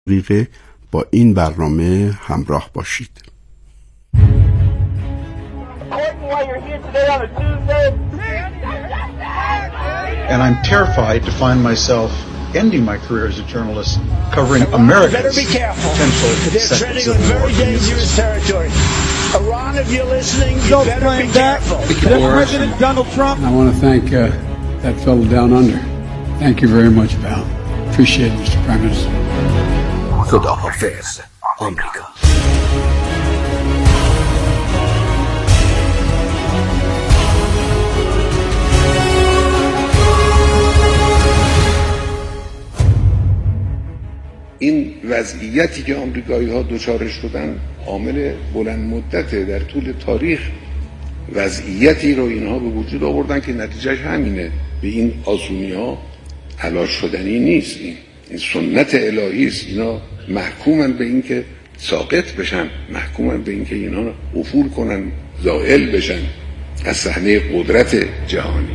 دقیقه با این برنامه همراه باشید. And I'm terrified to find myself ending my career as a journalist covering America's potential sectors of war. Very dangerous territory. Iran, if you're listening, you better be careful. President Donald Trump. I want to thank that fellow down under. Thank you very much, pal. Appreciate it, Mr. Prime Minister. خداحافظ آمریکا. این وضعیتی که آمریکایی‌ها دچارش شدن عامل بلند مدته. در طول تاریخ وضعیتی رو اینها به وجود آوردن که نتیجهش همینه. به این آسونی‌ها علاج شدنی نیست. این سنت الهی است. اینا محکومن به این که ساقط بشن، محکومن به این که اینا افول کنن، زائل بشن از صحنه قدرت جهانی.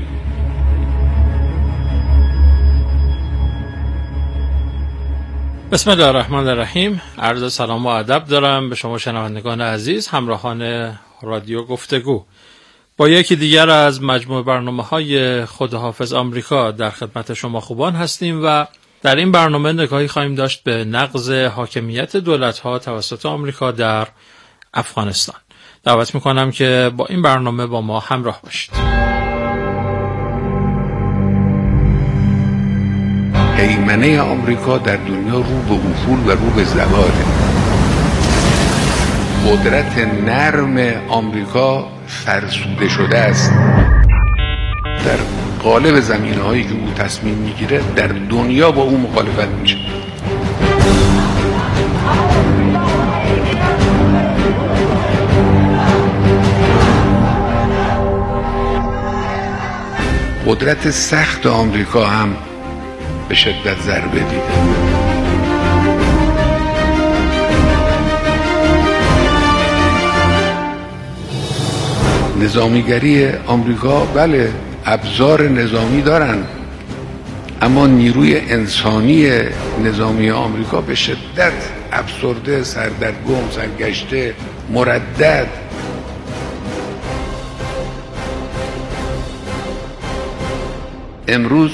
بسم الله الرحمن الرحیم. عرض سلام و ادب دارم به شما شنوندگان عزیز، همراهان رادیو گفتگو. با یکی دیگر از مجموعه برنامه‌های خداحافظ آمریکا در خدمت شما خوبان هستیم و در این برنامه نگاهی خواهیم داشت به نقض حاکمیت دولت‌ها توسط آمریکا در افغانستان. دعوت می‌کنم که با این برنامه با ما همراه باشید. هیمنه آمریکا در دنیا رو به افول و رو به زواله. قدرت نرم آمریکا فرسوده شده است. در قالب زمینه‌هایی که او تصمیم میگیره در دنیا با او مخالفت میشه. قدرت سخت آمریکا هم به شدت ضربه دیده. نظامیگری آمریکا بله ابزار نظامی دارن، اما نیروی انسانی نظامی آمریکا به شدت افسرده، سردرگم، سرگشته، مردد. امروز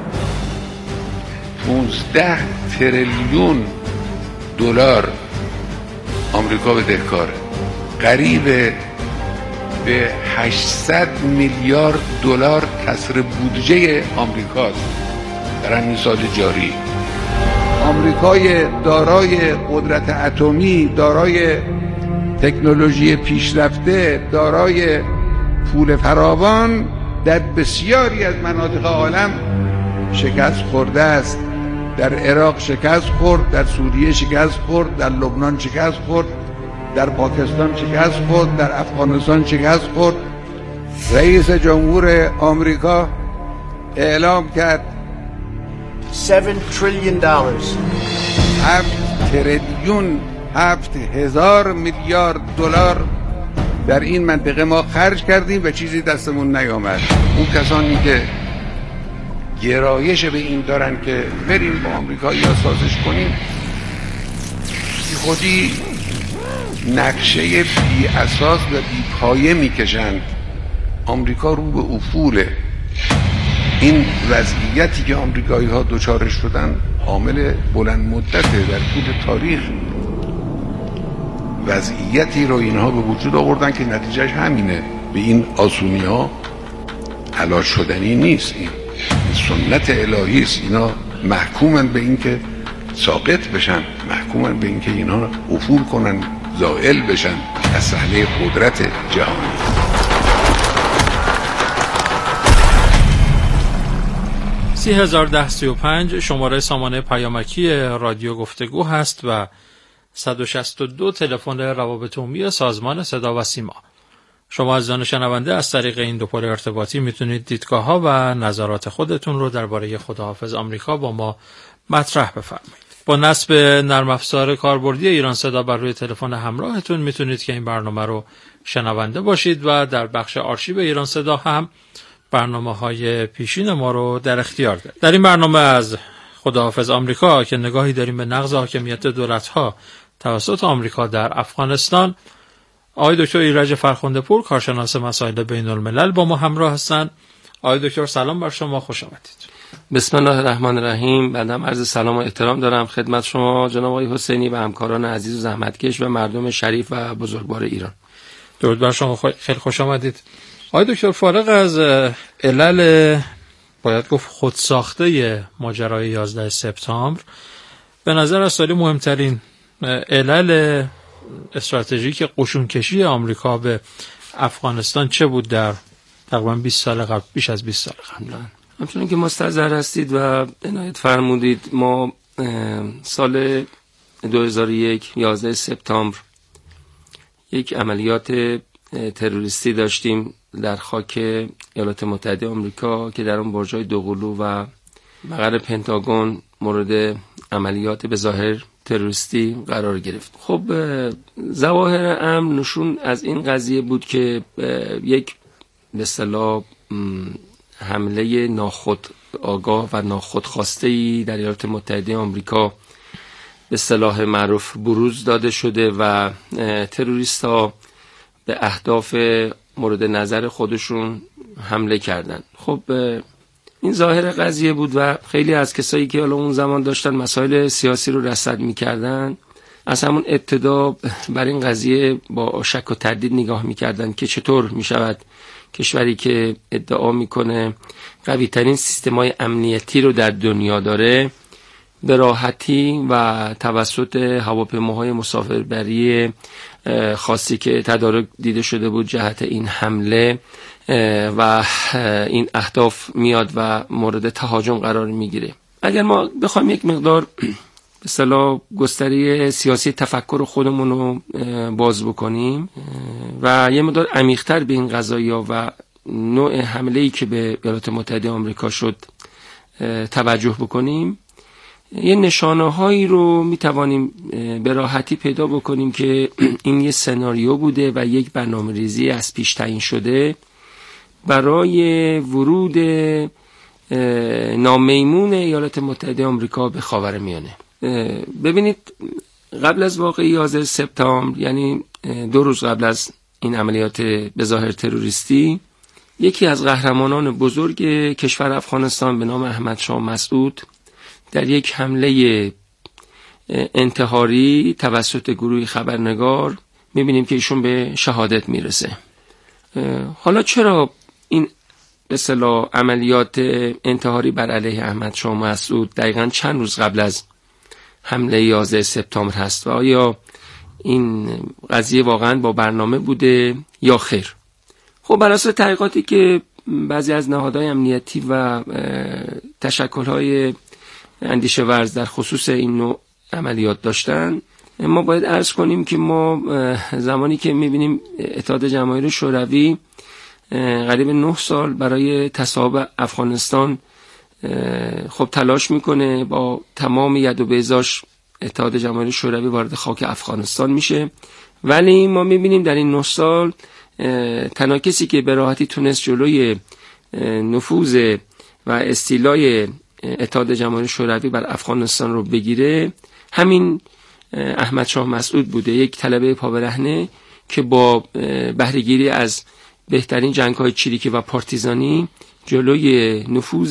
15 تریلیون دلار آمریکا بدهکاره، قریب به 800 میلیارد دلار کسر بودجه آمریکاست در همین سال جاری. آمریکای دارای قدرت اتمی، دارای تکنولوژی پیشرفته، دارای پول فراوان در بسیاری از مناطق عالم شکست خورده است. در عراق شکست خورد، در سوریه شکست خورد، در لبنان شکست خورد، در پاکستان شکست خورد، در افغانستان شکست خورد. رئیس جمهور آمریکا اعلام کرد 7 trillion dollars. 7 تریلیون 7,000 میلیارد دلار در این منطقه ما خرج کردیم و چیزی دستمون نیامد. اون کسانی که گرایش به این دارن که بریم با آمریکایی‌ها سازش کنیم، خودی نقشه بی اساس و بی پایه میکشند. آمریکا رو به افوله. این وضعیتی که آمریکایی‌ها دچارش شدن عامل بلند مدته. در طول تاریخ وضعیتی رو اینها به وجود آوردن که نتیجهش همینه. به این آسونی‌ها علاج شدنی نیست. این سنت الهی است. اینا محکومن به این که ساقط بشن، محکومن به این که اینا افول کنن، زائل بشن از صحنه قدرت جهانی. > 301035 شماره سامانه پیامکی رادیو گفتگو هست و 162 تلفن روابط عمومی سازمان صدا و سیما. شما عزیزان شنونده از طریق این دو پل ارتباطی میتونید دیدگاه‌ها و نظرات خودتون رو درباره خداحافظ آمریکا با ما مطرح بفرمایید. با نصب نرم افزار کاربردی ایران صدا بر روی تلفن همراهتون میتونید که این برنامه رو شنونده باشید و در بخش آرشیو ایران صدا هم برنامه‌های پیشین ما رو در اختیار دارید. در این برنامه از خداحافظ آمریکا که نگاهی داریم به نقض حاکمیت دولت‌ها توسط آمریکا در افغانستان. آقای دکتر ایرج فرخنده پور، کارشناس مسائل بین الملل، با ما همراه هستند. آقای دکتر سلام بر شما، خوش آمدید. بسم الله الرحمن الرحیم. بنده عرض سلام و احترام دارم خدمت شما جناب آقای حسینی و همکاران عزیز و زحمتکش و مردم شریف و بزرگوار ایران. درود بر شما، خیلی خوش آمدید. آقای دکتر، فارغ از علل باید گفت خودساخته ماجرای 11 سپتامبر، به نظر از سالی مهمترین علل استراتژیک قشونکشی آمریکا به افغانستان چه بود در تقریبا 20 سال قبل، بیش از 20 سال قبل؟ همچنان که مستحضر هستید و عنایت فرمودید، ما سال 2001 11 سپتامبر یک عملیات تروریستی داشتیم در خاک ایالات متحده آمریکا که در اون برج‌های دوقلو و مقر پنتاگون مورد عملیات به ظاهر تروریستی قرار گرفت. خب ظواهر امن نشون از این قضیه بود که یک به اصطلاح حمله ناخودآگاه و ناخودخواسته‌ای در ایالات متحده آمریکا به اصطلاح معروف بروز داده شده و تروریست‌ها به اهداف مورد نظر خودشون حمله کردند. خب این ظاهر قضیه بود و خیلی از کسایی که حالا اون زمان داشتن مسائل سیاسی رو رصد می‌کردن از همون ابتدا بر این قضیه با شک و تردید نگاه می‌کردن که چطور می‌شود کشوری که ادعا می‌کنه قوی‌ترین سیستم‌های امنیتی رو در دنیا داره به راحتی و توسط هواپیماهای مسافربری خاصی که تدارک دیده شده بود جهت این حمله و این اهداف میاد و مورد تهاجم قرار میگیره. اگر ما بخوایم یک مقدار به اصطلاح گستره سیاسی تفکر خودمون رو باز بکنیم و یه مقدار عمیق‌تر به این قضایا و نوع حمله‌ای که به ایالات متحده آمریکا شد توجه بکنیم، یه نشانه‌هایی رو میتوانیم به راحتی پیدا بکنیم که این یه سناریو بوده و یک برنامه‌ریزی از پیش تعیین شده برای ورود نامیمون ایالات متحده آمریکا به خاورمیانه. ببینید، قبل از واقعه 11 سپتامبر، یعنی 2 روز قبل از این عملیات به ظاهر تروریستی، یکی از قهرمانان بزرگ کشور افغانستان به نام احمد شاه مسعود در یک حمله انتحاری توسط گروه خبرنگار می‌بینیم که ایشون به شهادت میرسه. حالا چرا این به اصطلاح عملیات انتحاری بر علیه احمد شاه مسعود دقیقاً چند روز قبل از حمله 11 سپتامبر هست و آیا این قضیه واقعاً با برنامه بوده یا خیر؟ خب بر اساس تحقیقاتی که بعضی از نهادهای امنیتی و تشکل‌های اندیشه ورز در خصوص این نوع عملیات داشتن، ما باید عرض کنیم که ما زمانی که می‌بینیم اتحاد جماهیر شوروی قریب 9 سال برای تصاحب افغانستان خب تلاش میکنه، با تمام ید و بیضاش اتحاد جماهیر شوروی وارد خاک افغانستان میشه، ولی ما می‌بینیم در این 9 سال تنها کسی که به راحتی تونست جلوی نفوذ و استیلای اتحاد جماهیر شوروی بر افغانستان رو بگیره همین احمد شاه مسعود بوده، یک طلبه پابرهنه که با بهره‌گیری از بهترین جنگ‌های چریکی و پارتیزانی جلوی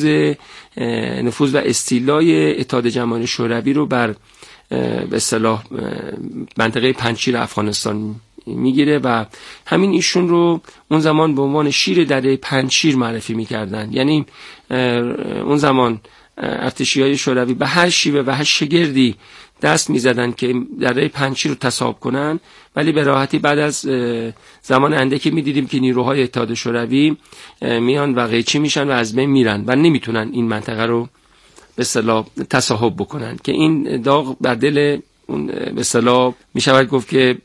نفوذ و استیلای اتحاد جماهیر شوروی رو بر به اصطلاح منطقه پنجشیر افغانستان میگیره و همین ایشون رو اون زمان به عنوان شیر دره پنجشیر معرفی میکردن. یعنی اون زمان ارتشی‌های شوروی به هر شیوه و هر شگردی دست میزدن که دره پنجشیر رو تصاحب کنن، ولی به راحتی بعد از زمان اندکی میدیدیم که نیروهای اتحاد شوروی میان و قیچی میشن و از بین میرن و نمیتونن این منطقه رو به اصطلاح تصاحب بکنن، که این داغ بر دل اون به اصطلاح میشود گفت که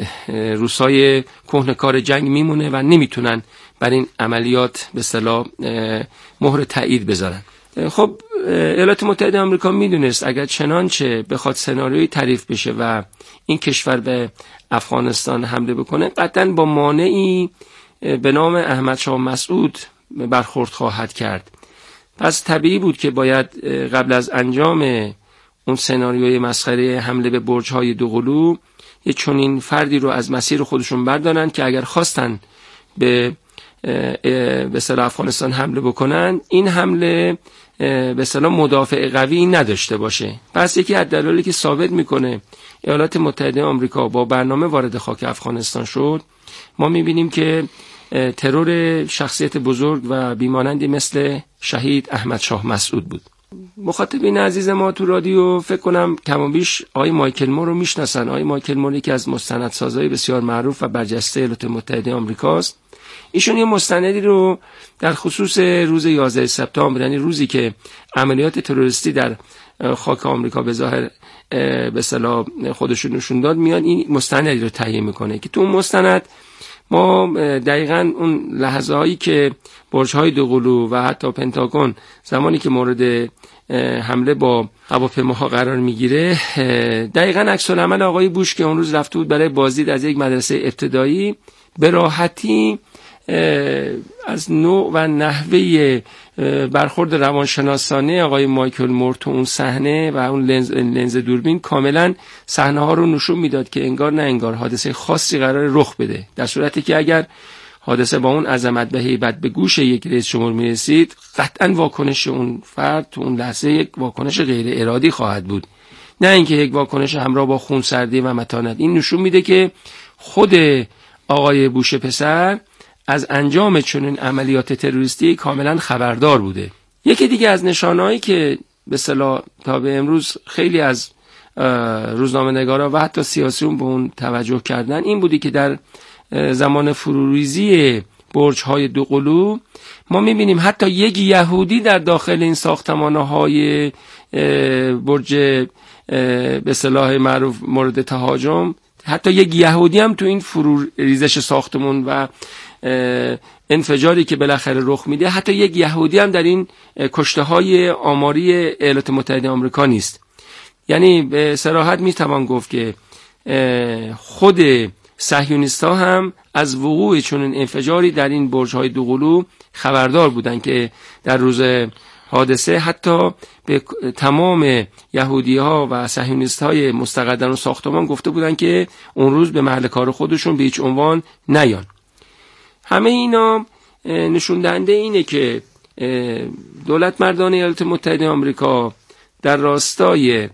روسای کهنه‌کار جنگ میمونه و نمیتونن بر این عملیات به اصطلاح مهر تایید بذارن. خب ایالات متحده آمریکا میدونست اگر چنانچه بخواد سناریویی تعریف بشه و این کشور به افغانستان حمله بکنه، قطعاً با مانعی به نام احمد شاه مسعود برخورد خواهد کرد پس طبیعی بود که باید قبل از انجام اون سناریوی مسخره حمله به برج‌های دوقلو یه چنین فردی رو از مسیر خودشون بردارن که اگر خواستن به اصطلاح افغانستان حمله بکنن، این حمله به اصطلاح مدافع قوی نداشته باشه. پس یکی از دلایلی که ثابت میکنه ایالات متحده آمریکا با برنامه وارد خاک افغانستان شد، ما میبینیم که ترور شخصیت بزرگ و بیمانندی مثل شهید احمد شاه مسعود بود. مخاطبین عزیز ما تو رادیو فکر کنم کم و بیش آقای مایکل مور رو میشناسن. آقای مایکل مور یکی از مستندسازهای بسیار معروف و برجسته ایالات متحده آمریکاست. ایشون یه مستندی رو در خصوص روز 11 سپتامبر، یعنی روزی که عملیات تروریستی در خاک آمریکا به ظاهر به اصطلاح خودشون نشون داد، میاد این مستندی رو تهیه میکنه که تو اون مستند ما دقیقاً اون لحظه هایی که برج‌های دوقلو و حتی پنتاگون زمانی که مورد حمله با هواپیماها قرار میگیره، دقیقاً عکس العمل آقای بوش که اون روز رفته بود برای بازدید از یک مدرسه ابتدایی، به راحتی از نوع و نحوه برخورد روانشناسانه آقای مایکل مور تو اون صحنه و اون لنز دوربین کاملا صحنه ها رو نشون میداد که انگار نه انگار حادثه خاصی قرار رخ بده، در صورتی که اگر حادثه با اون عظمت و هیبت به گوش یک رئیس جمهور میرسید، قطعا واکنش اون فرد تو اون لحظه یک واکنش غیر ارادی خواهد بود، نه اینکه یک واکنش همراه با خونسردی و متانت. این نشون میده که خود آقای بوش پسر از انجام چنین عملیات تروریستی کاملا خبردار بوده. یکی دیگه از نشانهایی که به اصطلاح تا به امروز خیلی از روزنامه‌نگارا و حتی سیاسیون به اون توجه کردن، این بودی که در زمان فروریزی برج‌های دوقلو ما می‌بینیم حتی یک یهودی در داخل این ساختمان‌های برج به اصطلاح معروف مورد تهاجم، حتی یک یهودی هم تو این فروریزش ساختمون و انفجاری که بالاخره رخ میده، حتی یک یهودی هم در این کشته‌های آماری ایالات متحده آمریکا نیست. یعنی به صراحت میتوان گفت که خود صهیونیست‌ها هم از وقوع چنین انفجاری در این برج‌های دوقلو خبردار بودند که در روز حادثه حتی به تمام یهودی‌ها و صهیونیست‌های مستقر در اون ساختمان گفته بودند که اون روز به محل کار خودشون به هیچ عنوان نیان. همه اینا نشون دهنده اینه که دولت مردان ایالات متحده آمریکا در راستای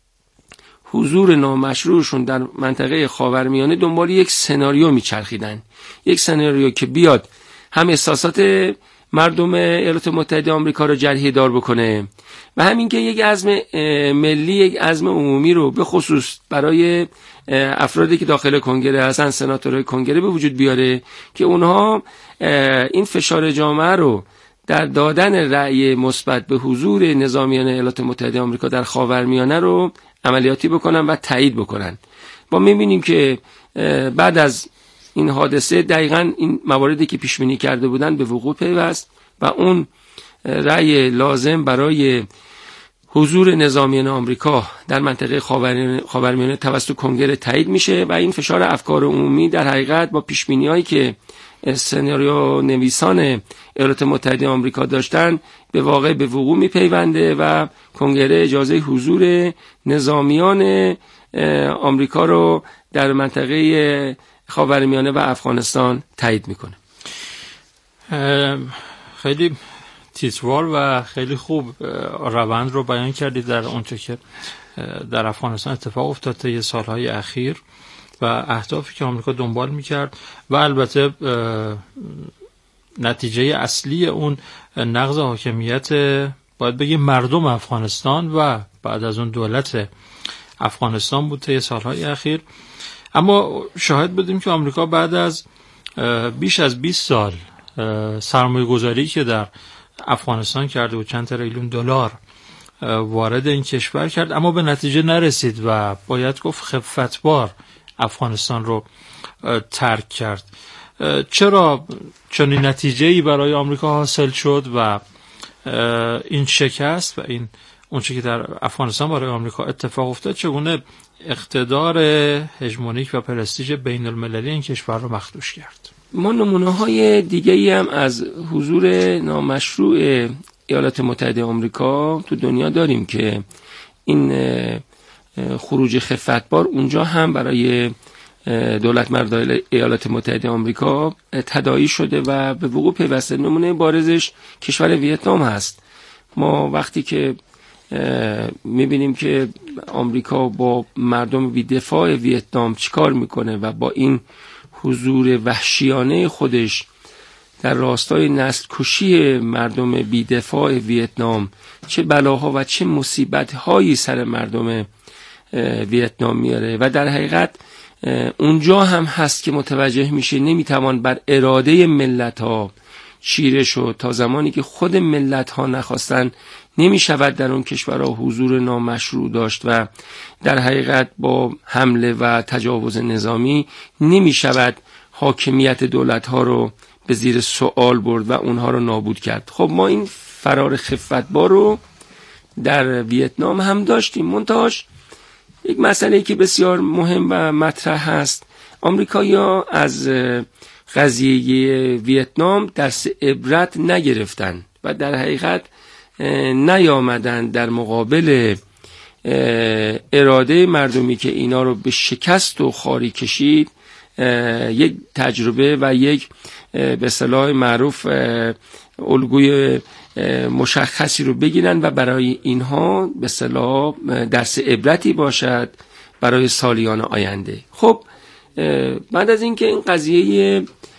حضور نامشروعشون در منطقه خاورمیانه دنبال یک سناریو میچرخیدن، یک سناریو که بیاد هم احساسات مردم ایالات متحده آمریکا رو جرحه دار بکنه و همین که یک عزم ملی، یک عزم عمومی رو به خصوص برای افرادی که داخل کنگره هستن، سناتورهای کنگره به وجود بیاره که اونها این فشار جامعه رو در دادن رأی مثبت به حضور نظامیان ایالات متحده آمریکا در خاورمیانه رو عملیاتی بکنن و تایید بکنن. ما می‌بینیم که بعد از این حادثه دقیقاً این مواردی که پیش بینی کرده بودن به وقوع پیوست و اون رأی لازم برای حضور نظامیان آمریکا در منطقه خاورمیانه توسط کنگره تایید میشه و این فشار افکار عمومی در حقیقت با پیش بینی‌هایی که سناریو نویسان ایالات متحده آمریکا داشتن به واقع به وقوع میپیونده و کنگره اجازه حضور نظامیان آمریکا رو در منطقه خاورمیانه و افغانستان تایید میکنه. خیلی تیتروار و خیلی خوب روند رو بیان کردید در اونچه که در افغانستان اتفاق افتاد طی سالهای اخیر و اهدافی که آمریکا دنبال میکرد و البته نتیجه اصلی اون نقض حاکمیت باید بگیم مردم افغانستان و بعد از اون دولت افغانستان بود طی سالهای اخیر. اما شاهد بودیم که آمریکا بعد از بیش از 20 سال سرمایه گذاری که در افغانستان کرده و چند تریلیون دلار وارد این کشور کرد، اما به نتیجه نرسید و باید گفت خفتبار افغانستان رو ترک کرد. چرا چنین نتیجه‌ای برای آمریکا حاصل شد و این شکست و این اونچه که در افغانستان برای آمریکا اتفاق افتاد چگونه اقتدار هژمونیک و پرستیژ بین المللی این کشور رو مخدوش کرد؟ ما نمونه‌های دیگه‌ای هم از حضور نامشروع ایالات متحده آمریکا تو دنیا داریم که این خروج خفتبار اونجا هم برای دولت مردای ایالات متحده آمریکا تداعی شده و به وقوع پیوسته. نمونه بارزش کشور ویتنام هست. ما وقتی که میبینیم که آمریکا با مردم بی‌دفاع ویتنام چیکار میکنه و با این حضور وحشیانه خودش در راستای نسل کشی مردم بی‌دفاع ویتنام چه بلاها و چه مصیبت‌هایی سر مردم ویتنام میاره و در حقیقت اونجا هم هست که متوجه میشه نمیتوان بر اراده ملت‌ها چیره شد. تا زمانی که خود ملت‌ها نخواستن نمیشود در اون کشورها حضور نامشروع داشت و در حقیقت با حمله و تجاوز نظامی نمیشود حاکمیت دولت‌ها رو به زیر سوال برد و اونها رو نابود کرد. خب ما این فرار خفتبار رو در ویتنام هم داشتیم. منتهاش یک مسئله که بسیار مهم و مطرح هست، آمریکایی‌ها از قضیه ویتنام درس عبرت نگرفتن و در حقیقت نیامدن در مقابل اراده مردمی که اینا رو به شکست و خاری کشید یک تجربه و یک به اصطلاح معروف الگوی مشخصی رو بگیرن و برای اینها به اصطلاح درس عبرتی باشد برای سالیان آینده. خب بعد از اینکه این قضیه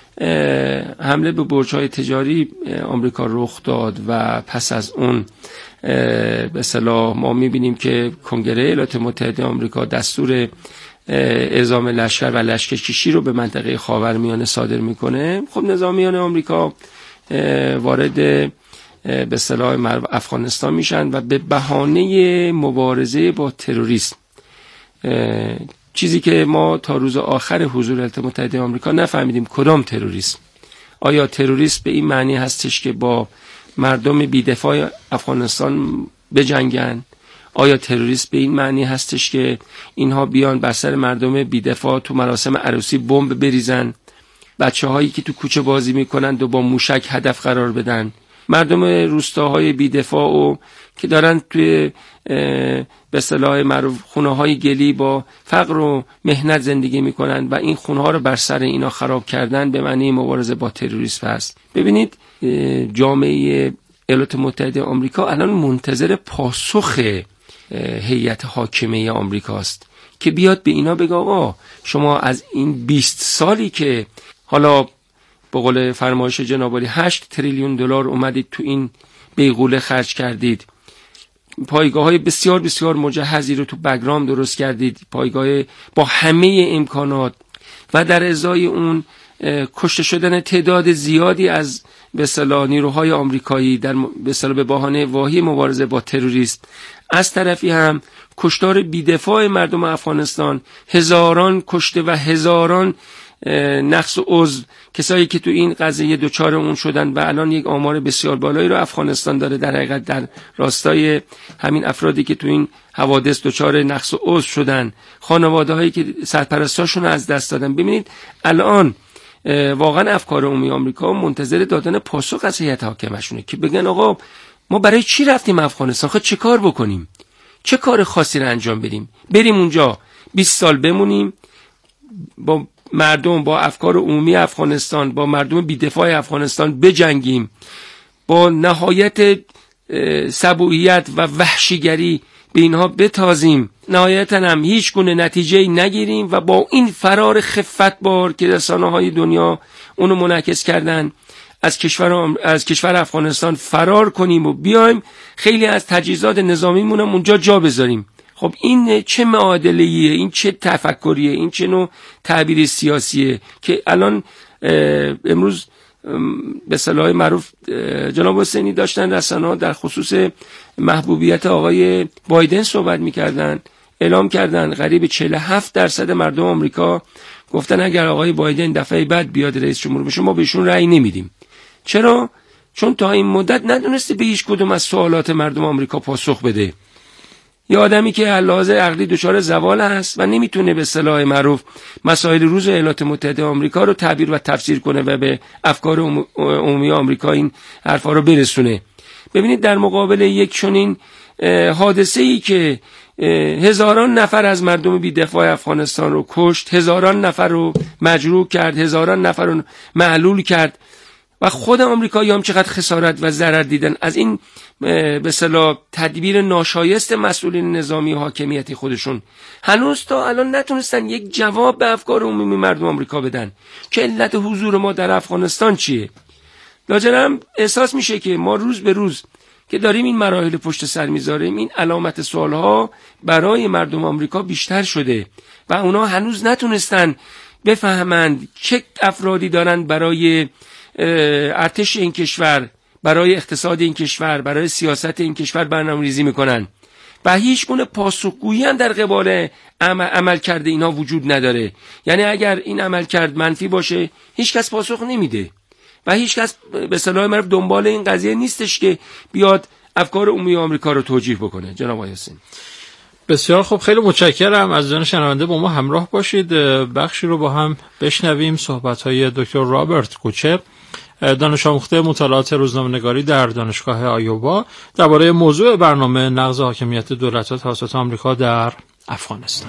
حمله به برج‌های تجاری آمریکا رخ داد و پس از اون به اصطلاح ما می‌بینیم که کنگره ایالات متحده آمریکا دستور اعزام لشکر و لشکرکشی رو به منطقه خاورمیانه صادر میکنه. خب نظامیان آمریکا وارد به اصطلاح افغانستان میشن و به بهانه مبارزه با تروریسم، چیزی که ما تا روز آخر حضور ایالات متحده آمریکا نفهمیدیم کدام تروریسم. آیا تروریسم به این معنی هستش که با مردم بی‌دفاع افغانستان بجنگن؟ آیا تروریسم به این معنی هستش که اینها بیان بر سر مردم بی‌دفاع تو مراسم عروسی بمب بریزن، بچه‌هایی که تو کوچه بازی میکنن و با موشک هدف قرار بدن، مردم روستاهای بی‌دفاع و که دارن توی به اصطلاح معروف خونه‌های گلی با فقر و مهنت زندگی میکنن و این خونه‌ها رو بر سر اینا خراب کردن به معنی مبارزه با تروریسم هست. ببینید جامعه ایالات متحده آمریکا الان منتظر پاسخ هیئت حاکمه آمریکاست که بیاد به اینا بگه آقا شما از این 20 سالی که حالا به قول فرمایش جناب عالی 8 تریلیون دلار اومدید تو این بیغوله خرج کردید، پایگاه‌های بسیار بسیار مجهزی رو تو بگرام درست کردید، پایگاه با همه امکانات و در ازای اون کشته شدن تعداد زیادی از به اصطلاح نیروهای آمریکایی در به اصطلاح به بهانه واهی مبارزه با تروریسم، از طرفی هم کشتار بی‌دفاع مردم افغانستان، هزاران کشته و هزاران نقص عضو، کسایی که تو این قضیه دوچار اون شدن و الان یک آمار بسیار بالایی رو افغانستان داره در حقیقت در راستای همین افرادی که تو این حوادث دوچار نقص عضو شدن، خانواده‌هایی که سرپرستاشون از دست دادن. ببینید الان واقعا افکار عمومی آمریکا منتظر دادن پاسخ از هیئت حاکمه‌شونه که بگن آقا ما برای چی رفتیم افغانستان؟ خب چه کار بکنیم؟ چه کار خاصی رو انجام بدیم؟ بریم اونجا 20 سال بمونیم با مردم، با افکار عمومی افغانستان، با مردم بی‌دفاع افغانستان بجنگیم، با نهایت سبوعیت و وحشیگری به اینها بتازیم، نهایتاً هم هیچ گونه نتیجه‌ای نگیریم و با این فرار خفتبار که رسانه‌های دنیا اونو منعکس کردن از کشور افغانستان فرار کنیم و بیایم خیلی از تجهیزات نظامیمون هم اونجا جا بذاریم. خب این چه معادله‌ایه؟ این چه تفکریه؟ این چه نوع تعبیر سیاسیه که الان امروز به اصطلاح معروف جناب حسینی داشتن رسانه‌ها در خصوص محبوبیت آقای بایدن صحبت می‌کردن، اعلام کردن قریب 47% مردم آمریکا گفتن اگر آقای بایدن دفعه بعد بیاد رئیس جمهور بشه ما بهشون رأی نمیدیم. چرا؟ چون تا این مدت ندونسته به هیچ کدوم از سوالات مردم آمریکا پاسخ بده. یه آدمی که علاوه عقلی دچار زوال هست و نمیتونه به اصطلاح معروف مسائل روز ایالات متحده آمریکا رو تعبیر و تفسیر کنه و به افکار عمومی آمریکا این حرفا رو برسونه. ببینید در مقابل یک چنین حادثه‌ای که هزاران نفر از مردم بی‌دفاع افغانستان رو کشت، هزاران نفر رو مجروح کرد، هزاران نفر رو معلول کرد و خود آمریکایی هم چقدر خسارت و ضرر دیدن از این به اصطلاح تدبیر ناشایست مسئولین نظامی و حاکمیتی خودشون، هنوز تا الان نتونستن یک جواب به افکار عمومی مردم آمریکا بدن که علت حضور ما در افغانستان چیه. لاجرم احساس میشه که ما روز به روز که داریم این مراحل پشت سر میذاریم، این علامت سوالها برای مردم آمریکا بیشتر شده و اونا هنوز نتونستن بفهمند چه افرادی دارن برای ارتش این کشور، برای اقتصاد این کشور، برای سیاست این کشور برنامه‌ریزی میکنن و هیچ گونه پاسخگویی هم در قبال عمل کرده اینا وجود نداره. یعنی اگر این عمل کرد منفی باشه هیچ کس پاسخ نمیده و هیچ کس به اصطلاح معروف دنبال این قضیه نیستش که بیاد افکار عمومی آمریکا رو توجیه بکنه. جناب آقای حسین بسیار خوب، خیلی متشکرم از جان شنونده. با ما همراه باشید، بخشی رو با هم بشنویم. صحبت‌های دکتر رابرت کوچه، دانش آموخته مطالعات روزنامه‌نگاری در دانشگاه آیووا، درباره موضوع برنامه نقض حاکمیت دولت‌ها توسط آمریکا در افغانستان.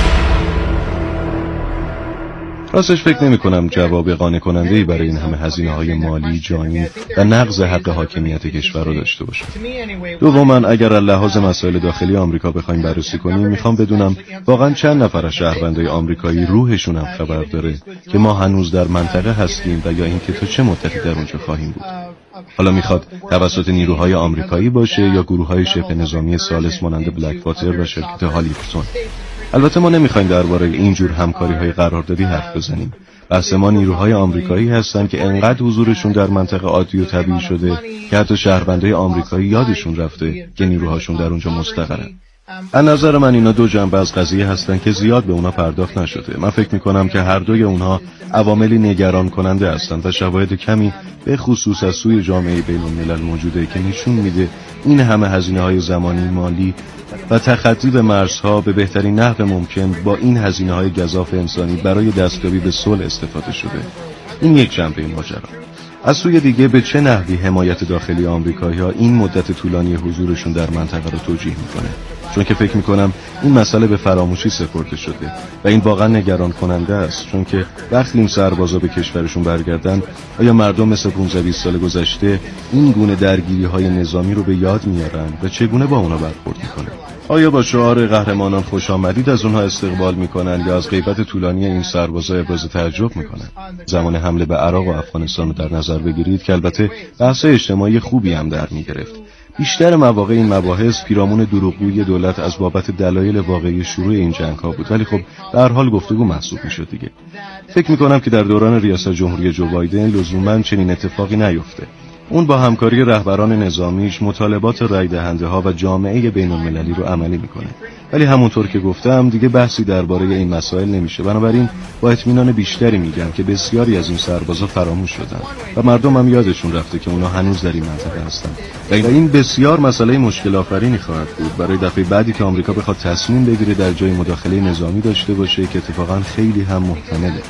راستش فکر نمی کنم جواب قانع کننده‌ای برای این همه هزینه‌های مالی، جانی و نقض حق حاکمیت کشور رو داشته باشه. دوما اگر از لحاظ مسائل داخلی آمریکا بخوایم بررسی کنیم، میخوام بدونم واقعا چند نفر از شهروندای آمریکایی روحشون هم خبر داره که ما هنوز در منطقه هستیم و یا اینکه تا چه مدتی در اونجا خواهیم بود. حالا میخواد توسط نیروهای آمریکایی باشه یا گروه‌های شبه نظامی ثالث مانند بلک واتر و شرکت هالیفرتون. البته ما نمیخوایم درباره اینجور همکاری‌های قراردادی حرف بزنیم. بحث ما نیروهای آمریکایی هستن که انقدر حضورشون در منطقه عادی و طبیعی شده که حتی شهروندای آمریکایی یادشون رفته که نیروهاشون در اونجا مستقرن. از نظر من اینا دو جنبه از قضیه هستن که زیاد به اونا پرداخت نشده. من فکر میکنم که هر دوی اونها عواملی نگران کننده هستند و شواهد کمی به خصوص از سوی جامعه بین‌الملل موجوده که نشون میده این همه هزینه‌های زمانی، مالی و تخطی به مرزها به بهترین نحو ممکن با این هزینه‌های گزاف انسانی برای دستیابی به صلح استفاده شده. این یک جنبه ماجرا. از سوی دیگه به چه نحوی حمایت داخلی آمریکایی‌ها این مدت طولانی حضورشون در منطقه رو توجیه میکنه؟ چون که فکر میکنم این مسئله به فراموشی سپرده شده و این واقعا نگران کننده است، چون که وقتی این سربازا به کشورشون برگردن، آیا مردم مثل 15-20 سال گذشته این گونه درگیری‌های نظامی رو به یاد میارن و چگونه با اونا برخورد میکنن؟ آیا با شعار قهرمانان خوش آمدید از اونها استقبال میکنن یا از غیبت طولانی این سربازا ابراز تعجب میکنن؟ زمان حمله به عراق و افغانستان رو در نظر بگیرید که البته بحث اجتماعی خوبی هم در میگرفت. بیشتر مواقع این مباحث پیرامون دروغگویی دولت از بابت دلایل واقعی شروع این جنگ‌ها بود، ولی خب به هر حال گفتگو محسوب میشد دیگه. فکر میکنم که در دوران ریاست جمهوری جو بایدن لزوما چنین اتفاقی نیفته. اون با همکاری رهبران نظامیش مطالبات رای دهنده ها و جامعه بین المللی رو عملی میکنه. ولی همونطور که گفتم دیگه بحثی درباره این مسائل نمیشه. بنابراین با اطمینان بیشتری میگم که بسیاری از این سربازا فراموش شدن و مردم هم یادشون رفته که اونا هنوز در این منطقه هستن. و این بسیار مسئله مشکل آفرینی خواهد بود برای دفعه بعدی که آمریکا بخواد تصمیم بگیره در جای مداخله نظامی داشته باشه که اتفاقا خیلی هم محتمله.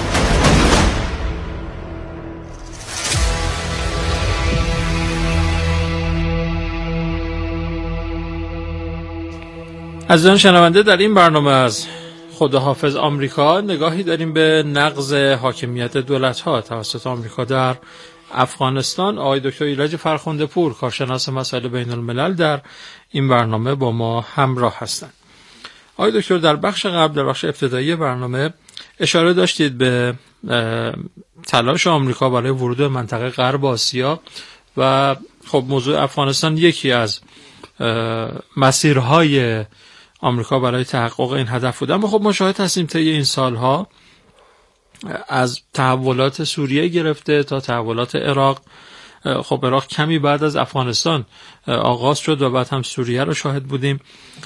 عزیزان شنونده، در این برنامه از خداحافظ آمریکا نگاهی داریم به نقض حاکمیت دولت‌ها توسط آمریکا در افغانستان. آقای دکتر ایرج فرخنده پور، کارشناس مسائل بین الملل، در این برنامه با ما همراه هستند. آقای دکتر، در بخش قبل، در بخش ابتدایی برنامه اشاره داشتید به تلاش آمریکا برای ورود به منطقه غرب آسیا و خب موضوع افغانستان یکی از مسیرهای آمریکا برای تحقق این هدف بود. اما خب ما شاهد هستیم طی این سالها از تحولات سوریه گرفته تا تحولات عراق. خب عراق کمی بعد از افغانستان آغاز شد و بعد هم سوریه رو شاهد بودیم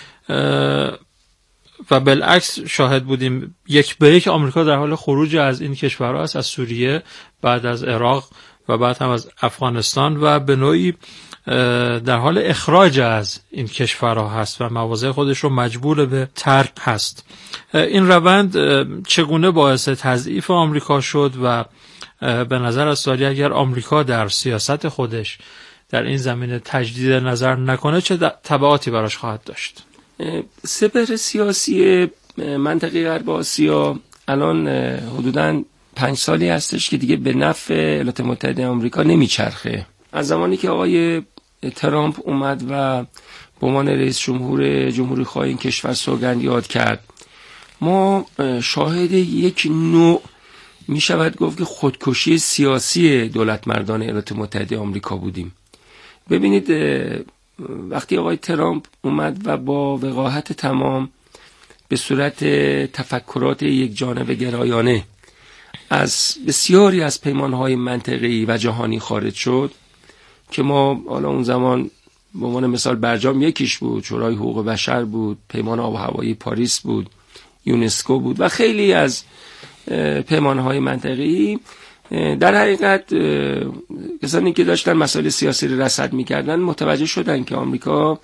و بالعکس شاهد بودیم یک به یک آمریکا در حال خروج از این کشورها است، از سوریه، بعد از عراق و بعد هم از افغانستان، و به نوعی در حال اخراج از این کشورها هست و مواضع خودش رو مجبور به ترک هست. این روند چگونه باعث تضعیف آمریکا شد و به نظر از سالی اگر آمریکا در سیاست خودش در این زمینه تجدید نظر نکنه چه تبعاتی براش خواهد داشت؟ سپهر سیاسی منطقه غرب آسیا الان حدوداً 5 سالی هستش که دیگه به نفع ایالات متحده آمریکا نمیچرخه. از زمانی که آقای ترامپ اومد و به عنوان رئیس جمهوری خواه این کشور سوگند یاد کرد، ما شاهد یک نوع می شود گفت که خودکشی سیاسی دولت مردان ایالات متحده آمریکا بودیم. ببینید وقتی آقای ترامپ اومد و با وقاحت تمام به صورت تفکرات یک جانبه گرایانه از بسیاری از پیمانهای منطقه‌ای و جهانی خارج شد که ما حالا اون زمان به عنوان مثال برجام یکیش بود، شورای حقوق بشر بود، پیمان آب و هوایی پاریس بود، یونسکو بود و خیلی از پیمانهای منطقه‌ای. در حقیقت کسانی که داشتن مسائل سیاسی رو رصد می‌کردن متوجه شدن که آمریکا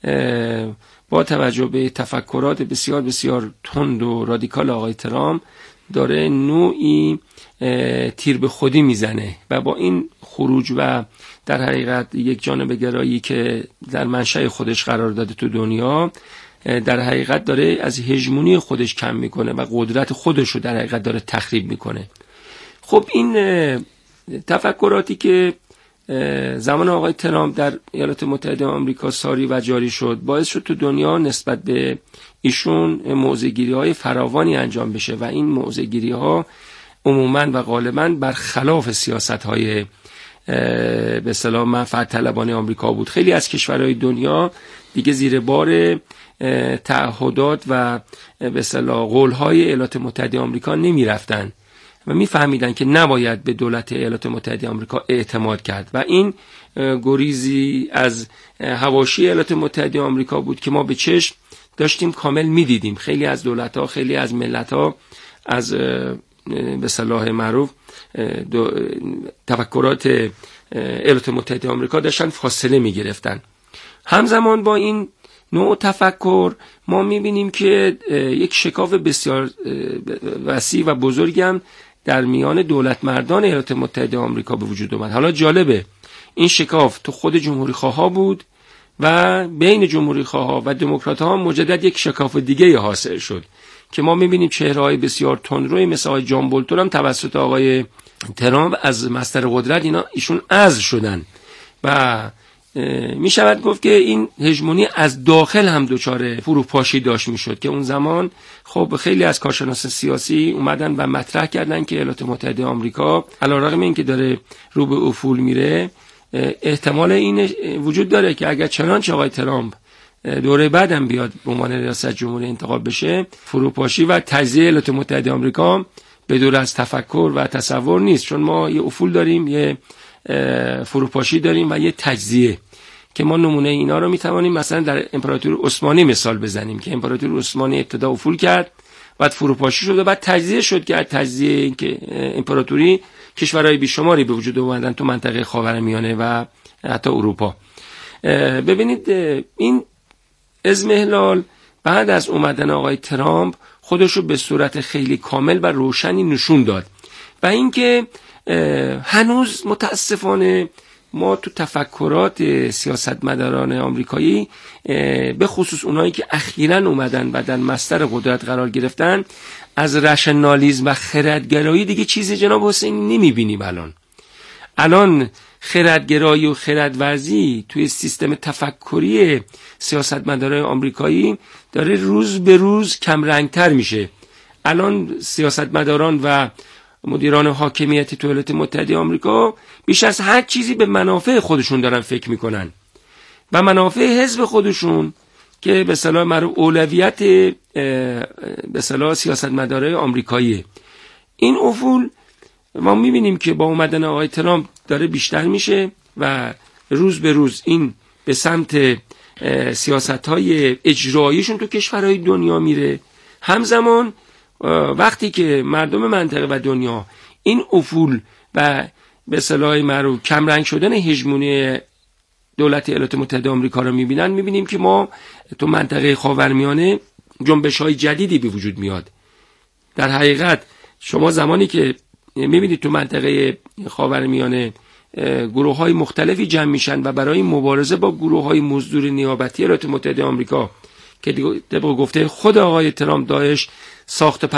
با توجه به تفکرات بسیار بسیار تند و رادیکال آقای ترامپ داره نوعی تیر به خودی میزنه و با این خروج و در حقیقت یک جانبه گرایی که در منشأ خودش قرار داده تو دنیا، در حقیقت داره از هژمونی خودش کم میکنه و قدرت خودش رو در حقیقت داره تخریب میکنه. خب این تفکراتی که زمان آقای ترامپ در ایالات متحده آمریکا ساری و جاری شد باعث شد تو دنیا نسبت به ایشون موضع‌گیری‌های فراوانی انجام بشه و این موضع‌گیری‌ها عموماً و غالباً برخلاف سیاست‌های به اصطلاح منفعت طلبانه آمریکا بود. خیلی از کشورهای دنیا دیگه زیر بار تعهدات و به اصطلاح قول‌های ایالات متحده آمریکا نمی‌رفتن و میفهمیدن که نباید به دولت ایالات متحده آمریکا اعتماد کرد و این گریزی از حواشی ایالات متحده آمریکا بود که ما به چشم داشتیم کامل میدیدیم. خیلی از دولت‌ها، خیلی از ملت‌ها از به صلاح معروف تفکرات ایالات متحده آمریکا داشتن فاصله میگرفتن. همزمان با این نوع تفکر ما میبینیم که یک شکاف بسیار وسیع و بزرگی هم در میان دولت مردان ایالات متحده آمریکا به وجود اومد. حالا جالبه این شکاف تو خود جمهوری خواها بود و بین جمهوری خواها و دموکرات ها مجدد یک شکاف دیگه حاصل شد که ما میبینیم چهره‌های بسیار تندروی مثل آقای جان بولتون هم توسط آقای ترامپ از مصدر قدرت ایشون عزل شدن و می شود گفت که این هژمونی از داخل هم دچار فروپاشی داشت می شد که اون زمان خب خیلی از کارشناسان سیاسی اومدن و مطرح کردن که ایالات متحده آمریکا علیرغم اینکه داره رو به افول میره احتمال این وجود داره که اگر چنانچه آقای ترامپ دوره بعدم بیاد به عنوان ریاست جمهوری انتخاب بشه، فروپاشی و تجزیه ایالات متحده آمریکا به دور از تفکر و تصور نیست، چون ما یه افول داریم، یه فروپاشی داریم و یه تجزیه که ما نمونه اینا رو میتوانیم مثلا در امپراتوری عثمانی مثال بزنیم که امپراتوری عثمانی ابتدا افول کرد، بعد فروپاشی شد و بعد تجزیه شد که تجزیه این که امپراتوری کشورهای بیشماری به وجود اومدن تو منطقه خاورمیانه و حتی اروپا. ببینید این اضمحلال بعد از اومدن آقای ترامپ خودش رو به صورت خیلی کامل و روشنی نشون داد و اینکه هنوز متاسفانه ما تو تفکرات سیاستمداران آمریکایی به خصوص اونایی که اخیراً اومدن و در مصدر قدرت قرار گرفتن از رشنالیسم و خردگرایی دیگه چیزی جناب حسین نمیبینیم. الان خردگرایی و خردورزی توی سیستم تفکری سیاستمداران آمریکایی داره روز به روز کم رنگتر میشه. الان سیاستمداران و مدیران حاکمیت ایالات متحده آمریکا بیش از هر چیزی به منافع خودشون دارن فکر میکنن و منافع حزب خودشون که به اصطلاح معروف اولویت به اصطلاح سیاستمدارای آمریکاییه. این افول ما میبینیم که با اومدن آقای ترامپ داره بیشتر میشه و روز به روز این به سمت سیاست‌های اجراییشون تو کشورهای دنیا میره. همزمان وقتی که مردم منطقه و دنیا این افول و به اصطلاح معروف کم رنگ شدن هژمونی دولت ایالات متحده آمریکا رو میبینن، میبینیم که ما تو منطقه خاورمیانه جنبش‌های جدیدی به وجود میاد. در حقیقت شما زمانی که میبینید تو منطقه خاورمیانه گروه‌های مختلفی جمع میشن و برای مبارزه با گروه‌های مزدور نیابتی ایالات متحده آمریکا که طبق گفته خود آقای ترامپ داعش ساخت